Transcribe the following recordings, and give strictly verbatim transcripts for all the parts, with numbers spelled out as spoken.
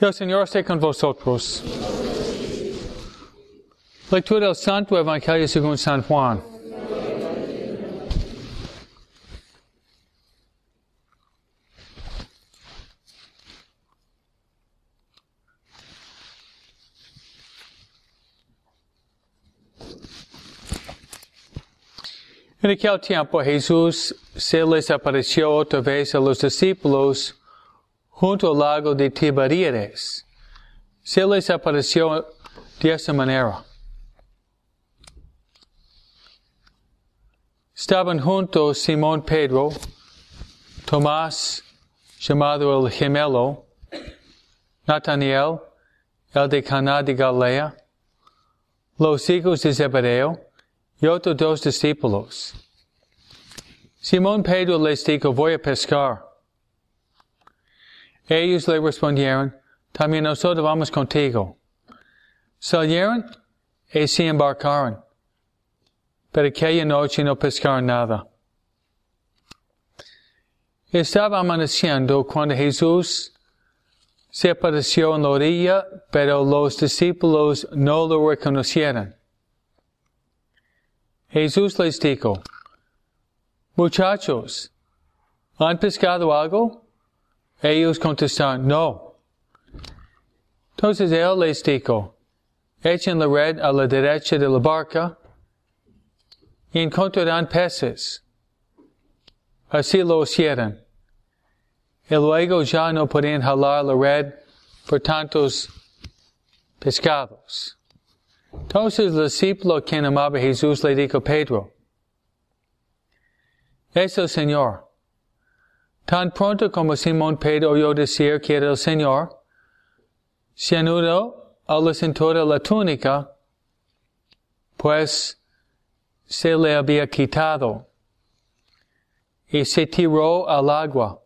El Señor esté con vosotros. Lectura del Santo Evangelio según San Juan. En aquel tiempo Jesús se les apareció otra vez a los discípulos junto al lago de Tiberíades. Se les apareció de esta manera. Estaban juntos Simón Pedro, Tomás, llamado el gemelo, Natanael, el de Caná de Galilea, los hijos de Zebedeo, y otros dos discípulos. Simón Pedro les dijo, voy a pescar. Ellos le respondieron, también nosotros vamos contigo. Salieron y se embarcaron, pero aquella noche no pescaron nada. Estaba amaneciendo cuando Jesús se apareció en la orilla, pero los discípulos no lo reconocieron. Jesús les dijo, muchachos, ¿han pescado algo? Ellos contestaron, no. Entonces él les dijo, echen la red a la derecha de la barca y encontrarán peces. Así lo hicieron. Y luego ya no podían jalar la red por tantos pescados. Entonces el discípulo quien amaba a Jesús le dijo a Pedro, es el Señor. Tan pronto como Simón Pedro oyó decir que era el Señor, se anudó a la cintura la túnica, pues se le había quitado, y se tiró al agua.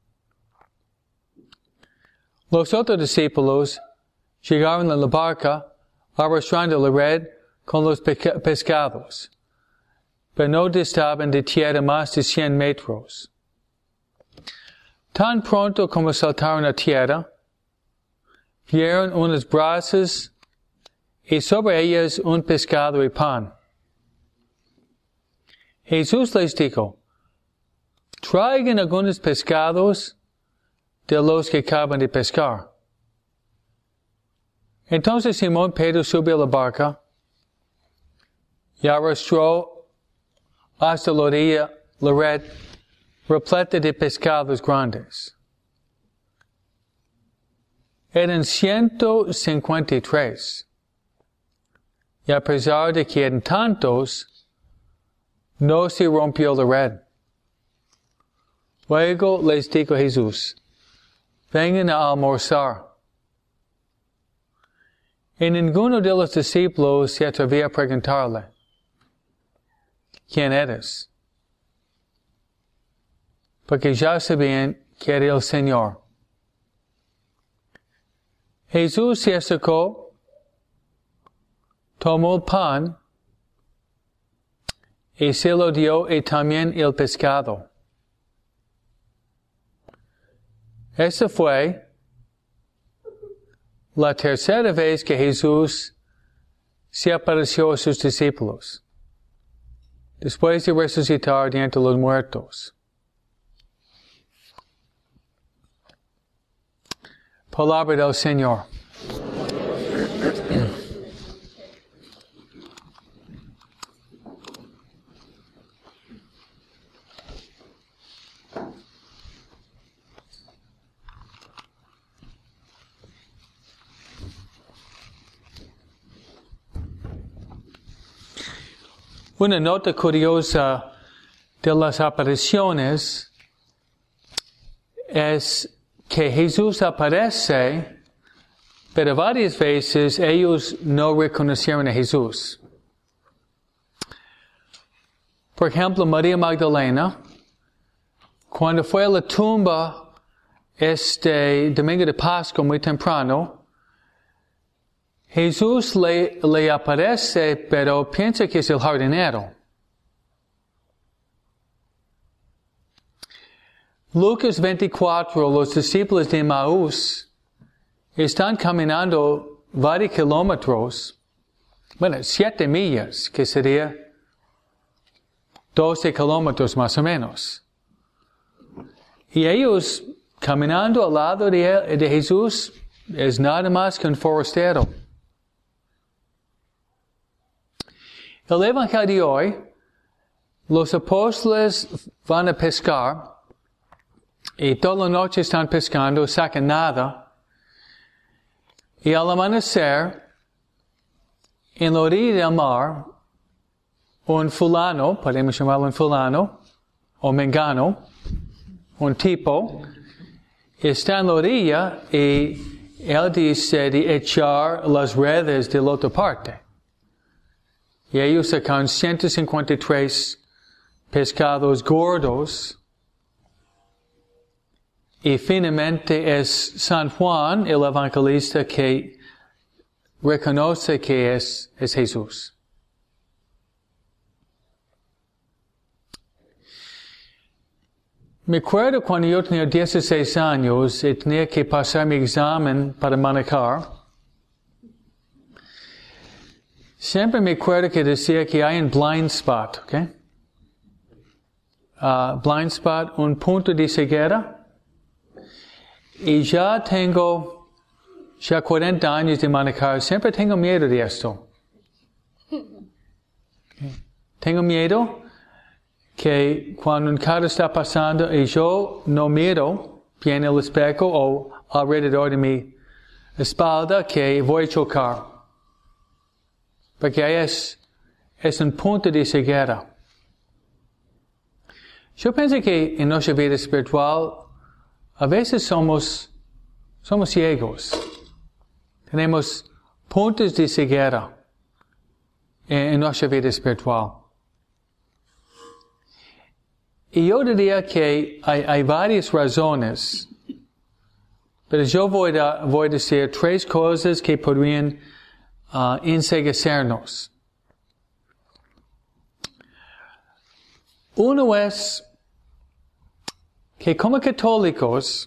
Los otros discípulos llegaron a la barca, arrastrando la red con los pescados, pero no distaban de tierra más de cien metros. Tan pronto como saltaron a tierra, vieron unas brasas y sobre ellas un pescado y pan. Jesús les dijo, traigan algunos pescados de los que acaban de pescar. Entonces Simón Pedro subió a la barca y arrastró hasta la orilla la red repleta de pescados grandes. Eran ciento cincuenta y tres. Y a pesar de que eran tantos, no se rompió la red. Luego les dijo Jesús, vengan a almorzar. Y ninguno de los discípulos se atrevía a preguntarle, ¿quién eres? Porque ya sabían que era el Señor. Jesús se acercó, tomó el pan y se lo dio y también el pescado. Esa fue la tercera vez que Jesús se apareció a sus discípulos, después de resucitar de entre los muertos. Palabra del Señor. Una nota curiosa de las apariciones es que Jesús aparece, pero varias veces ellos no reconocieron a Jesús. Por ejemplo, María Magdalena, cuando fue a la tumba este domingo de Pascua muy temprano, Jesús le, le aparece, pero piensa que es el jardinero. Lucas veinticuatro, los discípulos de Emaús están caminando varios kilómetros, bueno, siete millas, que sería doce kilómetros más o menos. Y ellos caminando al lado de, de Jesús es nada más que un forastero. El Evangelio de hoy, los apóstoles van a pescar y toda la noche están pescando, sacan nada. Y al amanecer, en la orilla del mar, un fulano, podemos llamarlo un fulano, o mengano, un tipo, está en la orilla y él dice de echar las redes de la otra parte. Y ellos sacan ciento cincuenta y tres pescados gordos. Y finalmente es San Juan, el evangelista, que reconoce que es, es Jesús. Me acuerdo cuando yo tenía dieciséis años y tenía que pasar mi examen para manejar. Siempre me acuerdo que decía que hay un blind spot, ¿ok? Uh, blind spot, un punto de ceguera. Y ya tengo, ya cuarenta años de manejar, siempre tengo miedo de esto. Okay. Tengo miedo que cuando un carro está pasando y yo no miro bien el espejo o alrededor de mi espalda, que voy a chocar. Porque es, es un punto de ceguera. Yo pienso que en nuestra vida espiritual, a veces somos, somos ciegos. Tenemos puntos de ceguera en, en nuestra vida espiritual. Y yo diría que hay, hay varias razones, pero yo voy a, voy a decir tres cosas que podrían uh, enceguecernos. Uno es que como católicos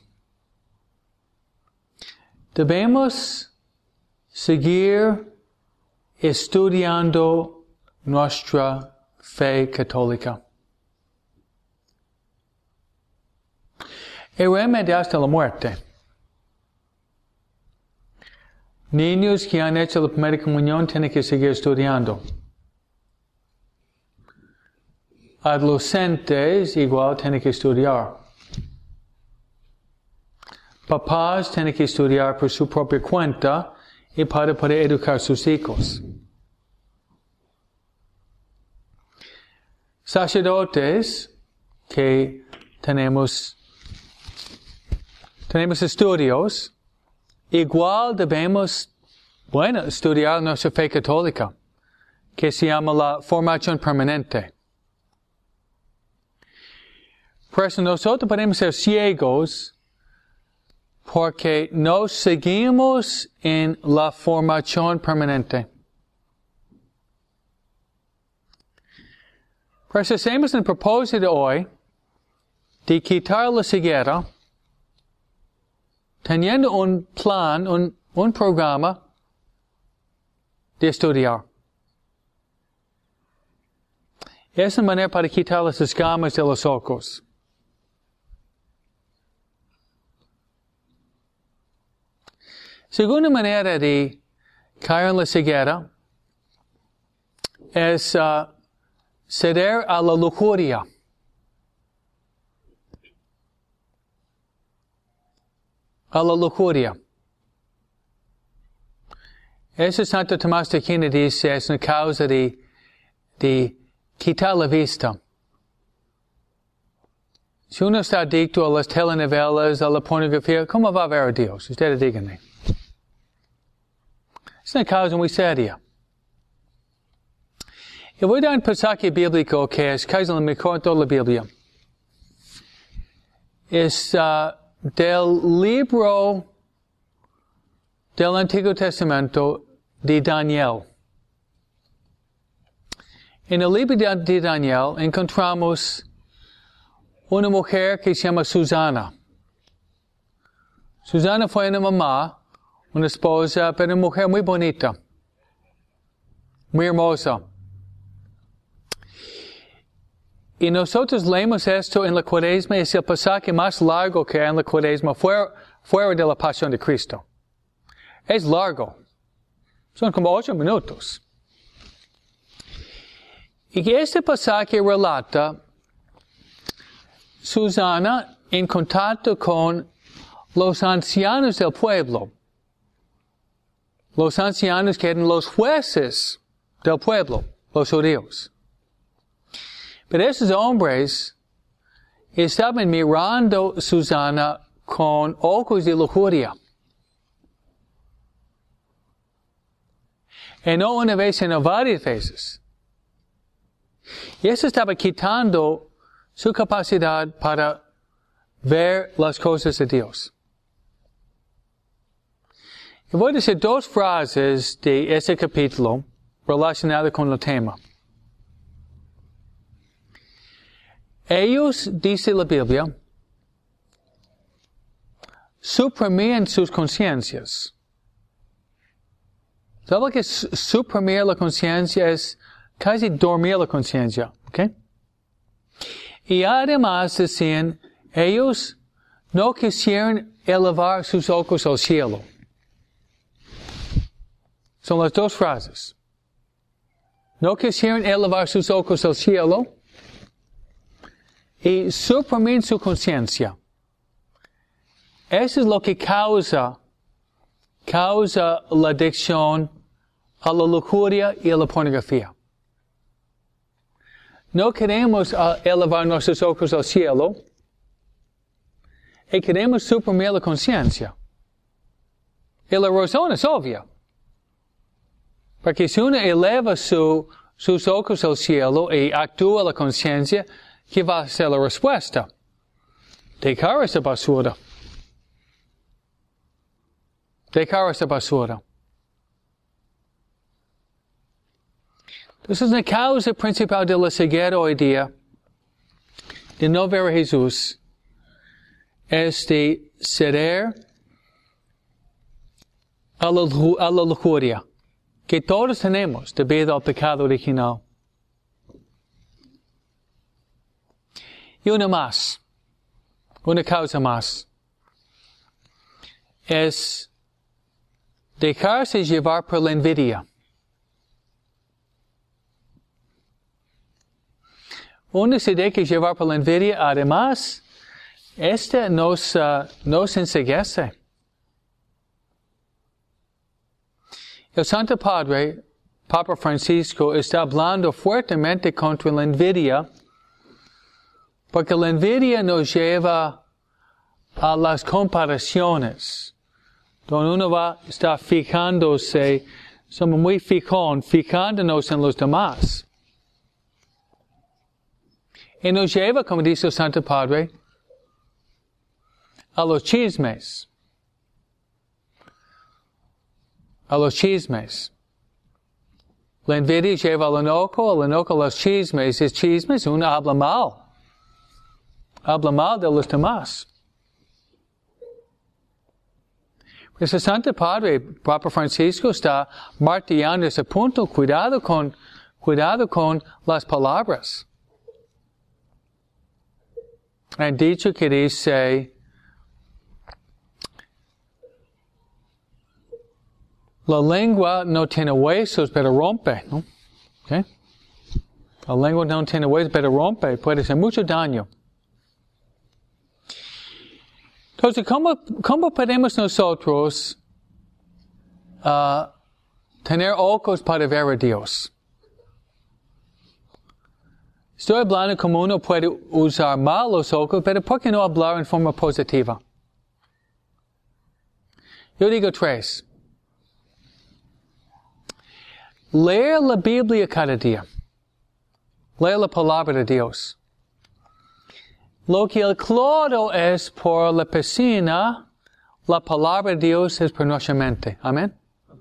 debemos seguir estudiando nuestra fe católica. Y realmente hasta la muerte. Niños que han hecho la primera comunión tienen que seguir estudiando. Adolescentes igual tienen que estudiar. Papás tienen que estudiar por su propia cuenta y para poder educar a sus hijos. Sacerdotes que tenemos Tenemos estudios, igual debemos, bueno, estudiar nuestra fe católica, que se llama la formación permanente. Por eso nosotros podemos ser ciegos porque no seguimos en la formación permanente. Por eso hacemos el propósito hoy de quitar la ceguera, teniendo un plan, un, un programa de estudiar. Es una manera para quitar las escamas de los ojos. Segunda manera de caer en la ceguera es uh, ceder a la lujuria. A la lujuria. Eso Santo Tomás de Aquino dice es una causa de, de quitar la vista. Si uno está adicto a las telenovelas, a la pornografía, ¿cómo va a ver a Dios? Ustedes díganme. Es una causa muy seria. Y voy a dar un pasaje bíblico que es casi el mejor de toda la Biblia. Es uh, del libro del Antiguo Testamento de Daniel. En el libro de Daniel encontramos una mujer que se llama Susana. Susana fue una mamá, Una esposa, pero una mujer muy bonita. Muy hermosa. Y nosotros leemos esto en la Cuaresma, es el pasaje más largo que hay en la Cuaresma, fuera, fuera de la Pasión de Cristo. Es largo. Son como ocho minutos. Y que este pasaje relata Susana en contacto con los ancianos del pueblo. Los ancianos que eran los jueces del pueblo, los judíos. Pero esos hombres estaban mirando a Susana con ojos de lujuria. Y no una vez, sino varias veces. Y eso estaba quitando su capacidad para ver las cosas de Dios. Y voy a decir dos frases de ese capítulo relacionadas con el tema. Ellos, dice la Biblia, suprimían sus conciencias. ¿Sabe lo que es suprimir la conciencia? Es casi dormir la conciencia, ¿ok? Y además decían, ellos no quisieron elevar sus ojos al cielo. Son las dos frases. No quisieron elevar sus ojos al cielo y suprimir su conciencia. Eso es lo que causa, causa la adicción a la lujuria y a la pornografía. No queremos uh, elevar nuestros ojos al cielo y queremos suprimir la conciencia. Y la razón es obvia. Porque si uno eleva su, sus ojos al cielo y actúa la conciencia, ¿qué va a ser la respuesta? Dejar esa basura. Dejar esa basura. Entonces, la causa principal de la ceguera hoy día, de no ver a Jesús, es de ceder a la, a la lujuria que todos tenemos debido al pecado original. Y una más, una causa más, es dejarse llevar por la envidia. Uno se deja llevar por la envidia, además, este nos, uh, nos enceguece. El Santo Padre, Papa Francisco, está hablando fuertemente contra la envidia, porque la envidia nos lleva a las comparaciones, donde uno va a estar fijándose, somos muy fijón, fijándonos en los demás. Y nos lleva, como dice el Santo Padre, a los chismes. A los chismes. La envidia lleva al enojo, al enojo a los chismes. Es chismes, uno habla mal. Habla mal de los demás. Pues el Santo Padre, Papa Francisco, está martillando ese punto. Cuidado con, cuidado con las palabras. Han dicho que dice, la lengua no tiene huesos, pero rompe, ¿no? ¿Okay? La lengua no tiene huesos, pero rompe, puede hacer mucho daño. Entonces, ¿cómo, cómo podemos nosotros uh, tener ojos para ver a Dios? Estoy hablando como uno puede usar mal los ojos, pero ¿por qué no hablar en forma positiva? Yo digo tres. Leer la Biblia cada día. Leer la palabra de Dios. Lo que el cloro es por la piscina, la palabra de Dios es por nuestra mente. Amén.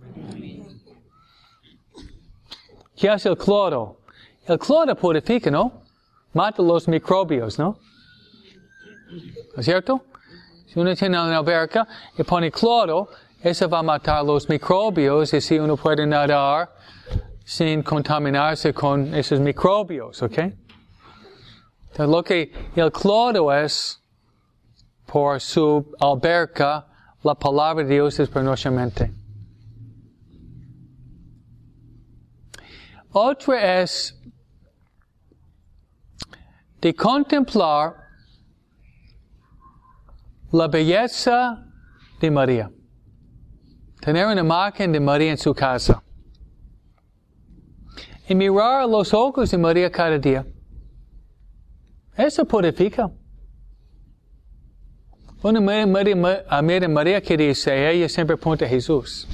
¿Qué hace el cloro? El cloro purifica, ¿no? Mata los microbios, ¿no? ¿No es cierto? Si uno tiene una alberca y pone cloro, Eso va a matar los microbios y si uno puede nadar sin contaminarse con esos microbios, ¿ok? Entonces, lo que el cloro es, por su alberca, la palabra de Dios es por nuestra mente. Otra es de contemplar la belleza de María. Tener una imagen de María en su casa. Y mirar los ojos de María cada día. Eso purifica. Una María, María, María que dice, ella siempre apunta a Jesús.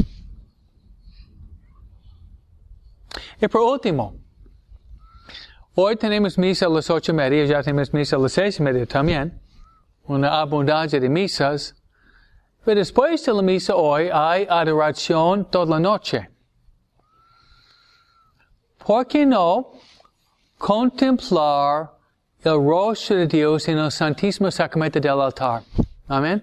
Y por último, hoy tenemos misa a las ocho y media, ya tenemos misa a las seis y media también. Una abundancia de misas. Pero después de la misa hoy hay adoración toda la noche. ¿Por qué no contemplar el rostro de Dios en el Santísimo Sacramento del altar? Amén.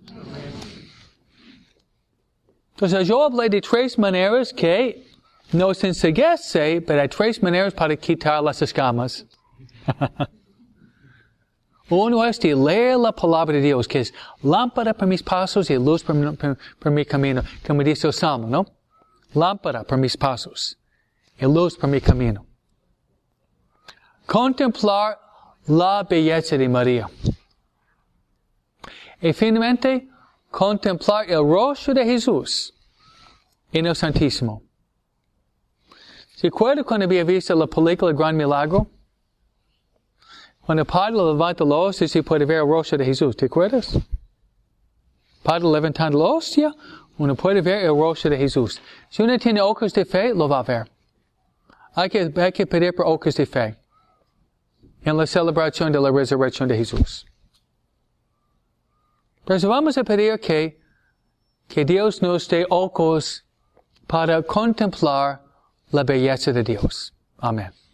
Entonces yo hablé de tres maneras que no se enseguece, pero hay tres maneras para quitar las escamas. Uno es de leer la palabra de Dios, que es lámpara para mis pasos y luz para mi, para, para mi camino, como dice el Salmo, ¿no? Lámpara para mis pasos y luz para mi camino. Contemplar la belleza de María. Y finalmente, contemplar el rostro de Jesús en el Santísimo. ¿Se acuerdan cuando había visto la película El Gran Milagro? Cuando el Padre levanta la hostia, se puede ver el rostro de Jesús. ¿Te acuerdas? Padre levantando la hostia, uno puede ver el rostro de Jesús. Si uno tiene ojos de fe, lo va a ver. Hay que, hay que pedir por ojos de fe en la celebración de la resurrección de Jesús. Por eso vamos a pedir que, que Dios nos dé ojos para contemplar la belleza de Dios. Amén.